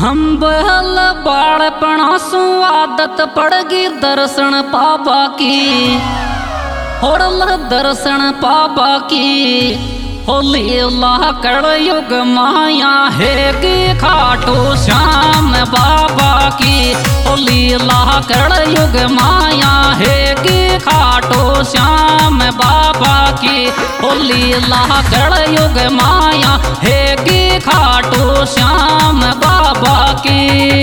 हम बहल बाड़पणा सु आदत पड़गी दर्शन पापा की, होरल दर्शन पापा की। होली अल्लाह कलयुग माया हैगी खाटू श्याम बाबा की। होली अल्लाह कलयुग माया हैगी खाटू श्याम बाबा की। होली अल्लाह कलयुग माया हैगी खाटू श्याम बाबा की।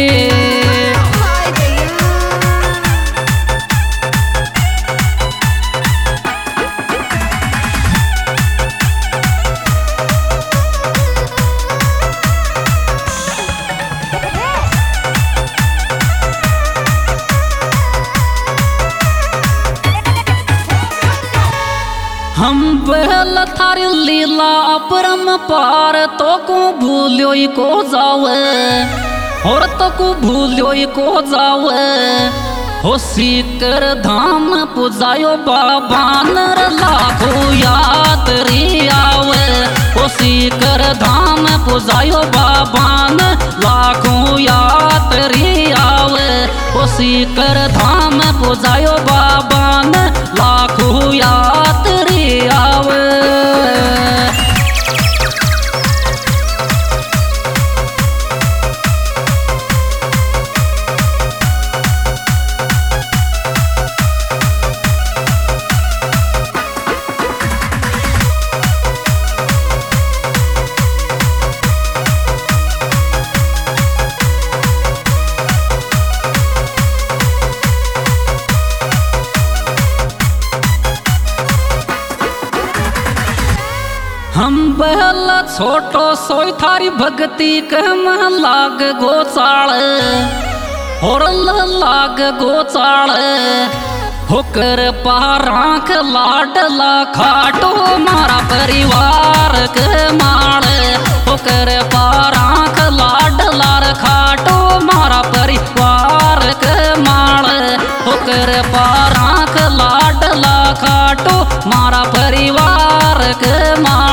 हम बहल थारी लीला अपरम पार तो को भूल्यो को जावे, और तो को भूल्यो को जावे। हो सीकर धाम पुजायो बाबा नर लाखो याद री आवे। हो सीकर धाम पुजायो बाबा न लाखो याद री आवे। हो सीकर धाम पुजायो बाबा न लाखो याद री आवे। हम बहल छोटो सोई थारी भक्ति कम लाग गोचाल, होरल लाग गोचाल। होकर पाराख लाडला खाटो मारा परिवार के माल। होकर पाराख लाडला खाटो मारा परिवार के माल। होकर पाराख लाडला खाटो मारा परिवार के माल।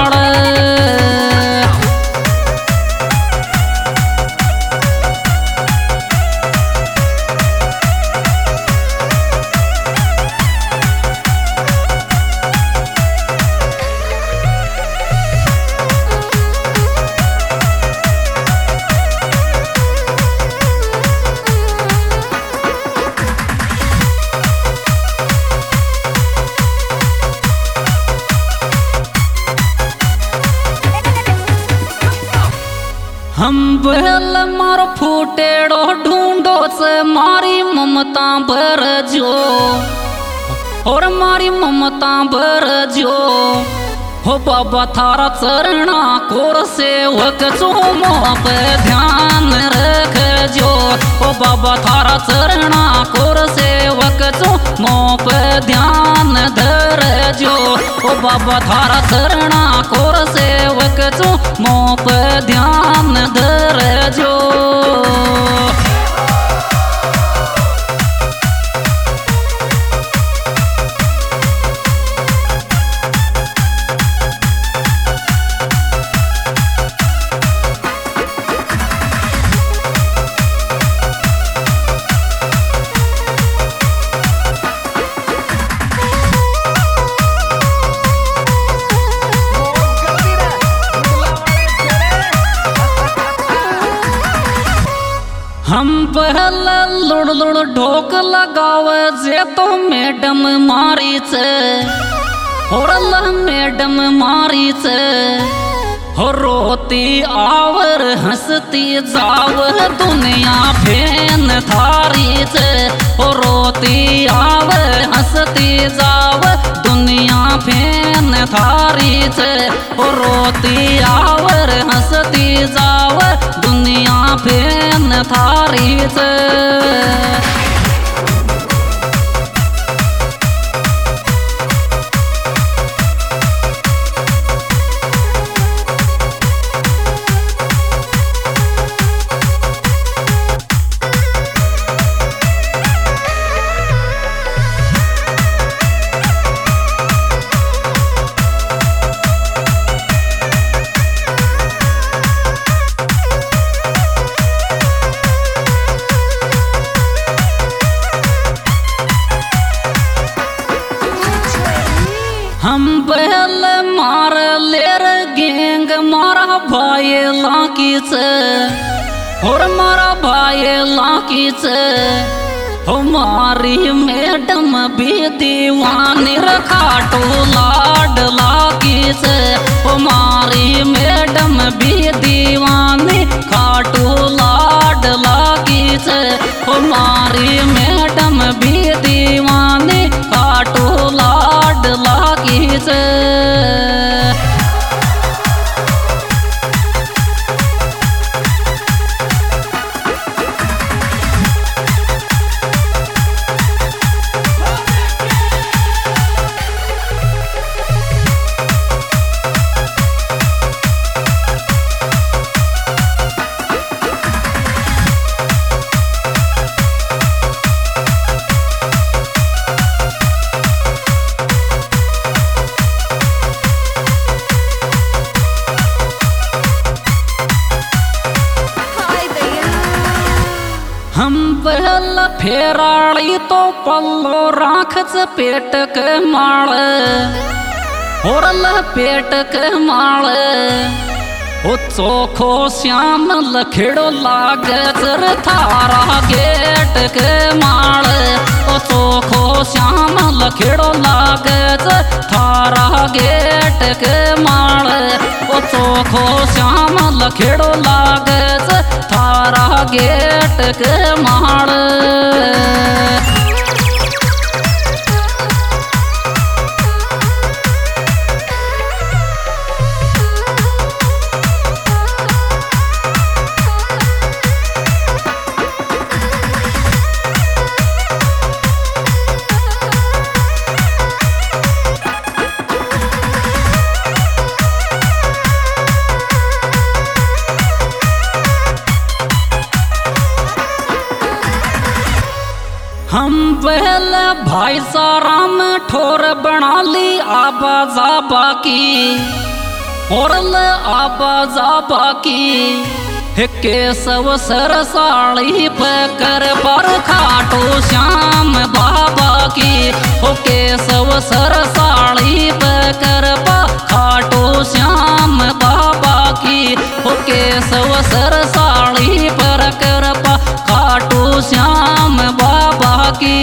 हम बहल मारो फूटेड़ो ढूंढो से मारी ममता भर जो, और मारी ममता भर जो। हो बाबा थारा चरणा कोर सेवक जो मोह पे ध्यान रख जो। हो बाबा थारा चरणा कोर सेवक जो मोह पे ध्यान धर जो। हो बाबा थारा चरणा कोर सेवक जो मोह पे ध्यान धर जो। हम पहल लुड़ लुड़ ढोक लगावे जे तो मैडम मारी से, होरल मैडम मारी से। हो रोती आवर हंसती जाव दुनिया फेन थारी से। हो रोती आवर हंसती जाव दुनिया फेन थारी से। हो रोती आवर हंसती जाव दुनिया फेन थारी से। और मारा भाई लाकी से हमारी मैडम भी दीवानी रखाटो लाड लाकी से हमारी मैडम भी दीवानी खाटू लाड लाकी से हमारी मैडम भी दीवानी खाटू लाड लाकी से। हम पहल फेराड़ी तो पल्लो राख पेट के माल और पेट के माल ओ चोखो श्याम लखेड़ो लागे चर थारा गेट के माल ओ चोखो श्याम लखेड़ो लागे चर थारा गेट के माल ओ चोखो श्याम लखेड़ो लागे चर थारा गेट के माल। हम पहले भाई सारा में ठोर बना ली आबाजाबा की और ले आबाजाबा की केशव सर साड़ी पे कर पर खाटो श्याम बाबा की ओ केशव सर साड़ी पे कर पर खाटो श्याम बाबा की ओ केशव सर साड़ी पर कर पर खाटो श्याम बाबा की।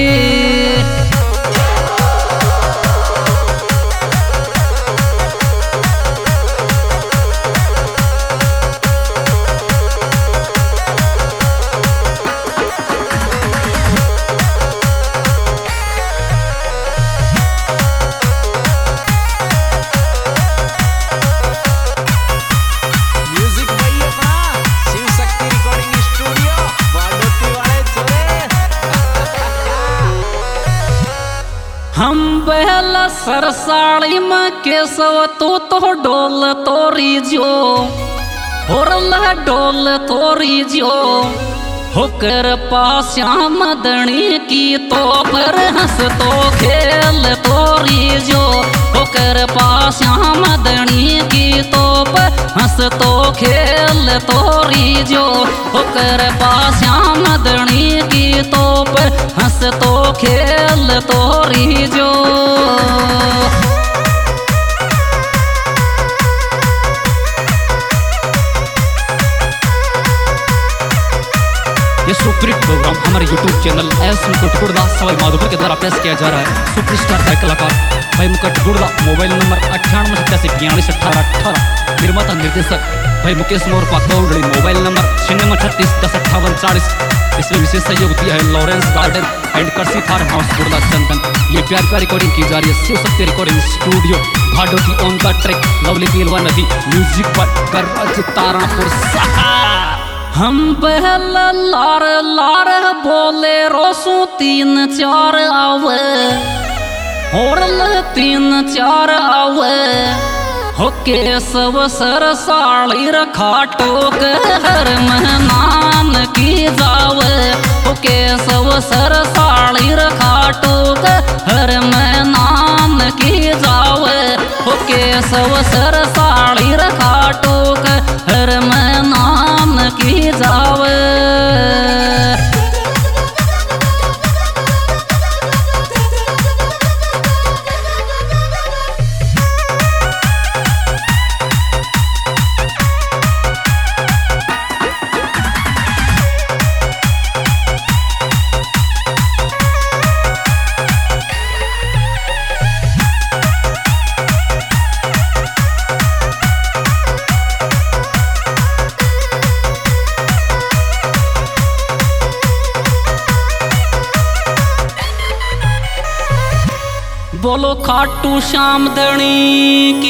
हम पहला सर साड़ी में केशव तो डोल तोरी जो और डोल तोरी जो होकर पाश्याम दणी की तो पर हंस तो खेल तोरी जो होकर पाश्याम दणी की तो पर हंस तो खेल तोरी जो होकर पाश्याम दणी की तो पर हंस तो खेल तोरी जो। ये सुपरहिट प्रोग्राम हमारे YouTube channel S Mukut Gurda Sawai Madhopur के द्वारा पेश किया जा रहा है। सुपरस्टार गायक कलाकार भाई मुकुट गुर्दा, मोबाइल नंबर 9887421818, निर्माता निर्देशक भाई मुकेश मोर पाकौड़ी, मोबाइल नंबर 9636105840। इसमें विशेष सहयोग दिया है लॉरेंस गार्डन एंड कर्सी फार्म हाउस गुर्दा चंदन। ये प्यार का रिकॉर्डिंग की जा रही है Shiv Shakti recording studio Bhadoti on the track lovely Pilwa नदी म्यूजिक पर कर्राज तारापुर सहा। हम पहला लार लार बोले रोसू 3-4 आवे और 3-4 आवे हो केशव सर साड़ी रखाटो के हर मेहमान की जावे हो केशव सर साड़ी रखाटो के हर मेहमान की जावे हो केशव सर साड़ी रखाटो के हर मेहमान की जावे। बोलो खाटू श्याम धनी